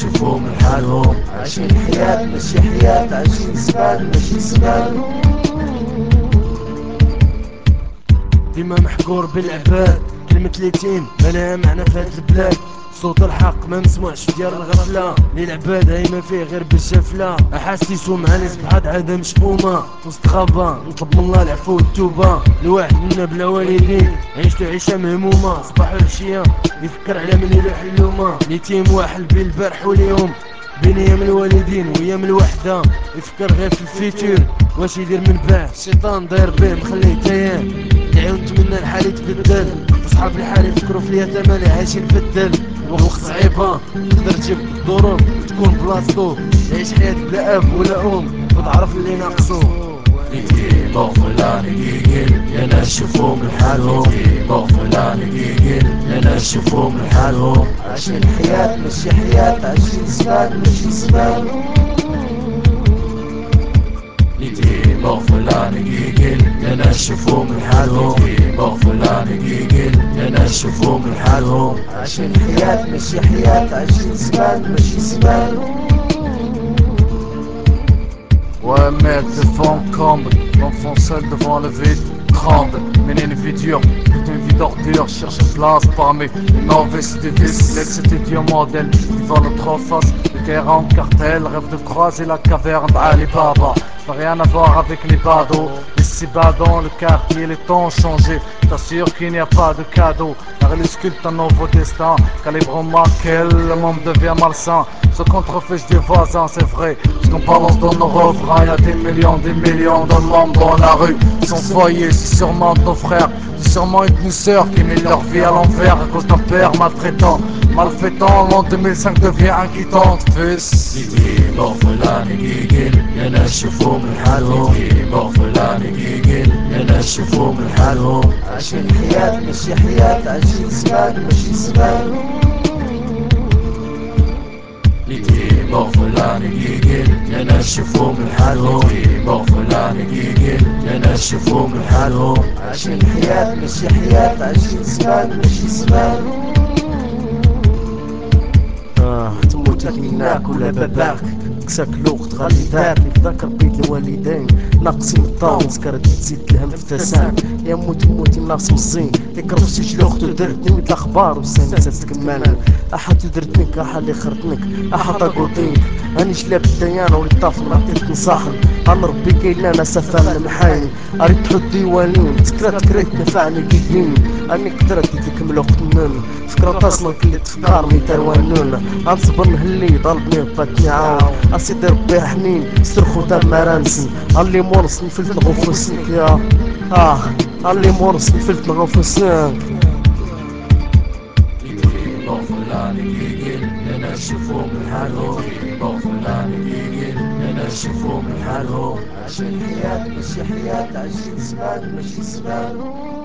شوفوا من حالهم، عايشين حياة ماشي حياة، عايشين زمان ماشي زمان. ديما محقور بالعباد، كلمة اليتيم مالها معنى في هاد البلاد. صوت الحق ما مسموعش في ديار الغفلة، لي العباد هاي ما فيه غير بالجفلة. احاسيسو معاني صبحات عادة مشؤومة، وسط غابة نطلب من الله العفو والتوبة. الواحد منا بلا والدين عيشتو عيشة مهمومة، صباح وعشية يفكر على من يلوح اللومة. اليتيم واحد بين البارح واليوم، بين ايام الوالدين وايام الوحدة، يفكر غير في الفيتور واش يدير من بعد. الشيطان داير به مخليه تايه، ندعيو نتمنى الحال يتبدل، وصحاب الحال يفكروا في اليتامى اللي عايشين في الدل. الوقت صعيبة تقدر تجيب الظروف وتكون بلاصتو، تعيش حياتك بلا اب ولا ام وتعرف اللي ناقصو. يتيم فلان يقيل يا ناس شوفوا من حالهم، يتيم فلان يقيل يا ناس شوفوا من حالهم، عايشين حياة ماشي حياة، عايشين زمان ماشي زمان. يتيم فلان يقيل يا ناس شوفوا من حالهم، يتيم فلان يقيل يا ناس شوفوا من حالهم، عايشين حياة ماشي حياة، عايشين زمان ماشي زمان. Ouais mec, devant le comble, l'enfant seul devant le vide tremble. Menine vie dure, putain une vie d'ordure, cherche place parmi les novices des vices. L'ex étudiant modèle, vivant notre face, le guerre en cartel, rêve de croiser la caverne d'Ali Baba. Ça n'a rien à voir avec les badauds, ici-bas dans le quartier les temps ont changé. T'assure qu'il n'y a pas de cadeau, la rue sculpte un nouveau destin. Calibre marqué, le monde devient malsain. Se contrefiche des voisins, c'est vrai, parce qu'on balance dans nos refrains. Y'a des millions de membres dans la rue. Sans foyer, c'est sûrement nos frères. C'est sûrement une demi-sœur qui met leur vie à l'envers à cause d'un père maltraitant. Malfaitant, l'an 2005 devient inquiétante, fils. يتيم فلان يقيل يا ناس شوفوا من حالهم، يتيم فلان يقيل يا ناس شوفوا من حالهم، عايشين حياة ماشي حياة، عايشين زمان ماشي زمان. يتيم فلان يقيل يا ناس شوفوا من حالهم، يتيم فلان يقيل يا ناس شوفوا من حالهم، عايشين حياة ماشي حياة، عايشين زمان ماشي زمان. تموت مناك ولا باباك، كساك الوقت غالي دارني في ذاك بيت الوالدين. ناقصي من الدار مسكرت تزيد الهم في ثسان. يا موتي ناقص مزين، يكرف سيج لوقت ودرتني ويد الاخبار وساني تتكمل. احد درتني كاح اللي خرتنك، احد قوتينك. راني شلاب الديانة ولي طاف نعطيك نصاحن. انا ربي كاين انا سفان المحاين، اريد تحط ديوانين تكرات كريت نفعني كيكين. اني قدرت ديك ملوقت النون، فكرة تصمن كل تفكار ميتر ونون. غنصبر نهلي ضربني وباتني عاون، اسيدي ربي حنين صرخو تما رانسن. اللي مورس نفلت نغفصنك يا اللي مورس نفلت نغفصنك. يتيم فلان يقيل يا ناس شوفوا من حالهم، يتيم فلان يقيل يا ناس شوفوا من حالهم، عايشين حياة ماشي حياة، عايشين زمان ماشي زمان.